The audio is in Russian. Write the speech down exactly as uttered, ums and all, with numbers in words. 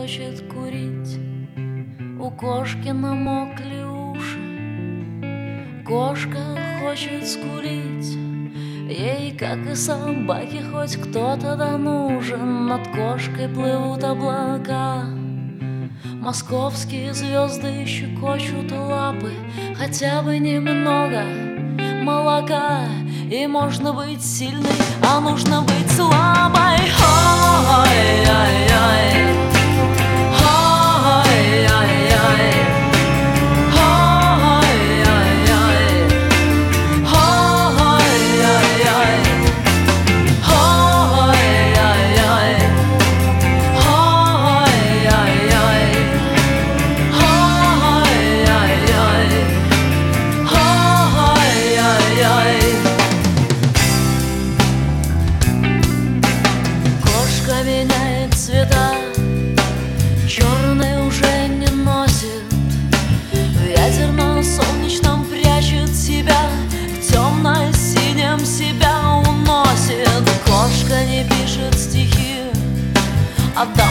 хочет курить, у кошки намокли уши. Кошка хочет скулить, ей, как и собаке, хоть кто-то да нужен. Над кошкой плывут облака, московские звезды щекочут лапы. Хотя бы немного молока, и можно быть сильной, а нужно быть слабой. Ой-ой-ой. Меняет цвета, черный уже не носит, ветер на солнечном прячет себя, в темно-синем себя уносит. Кошка не пишет стихи, а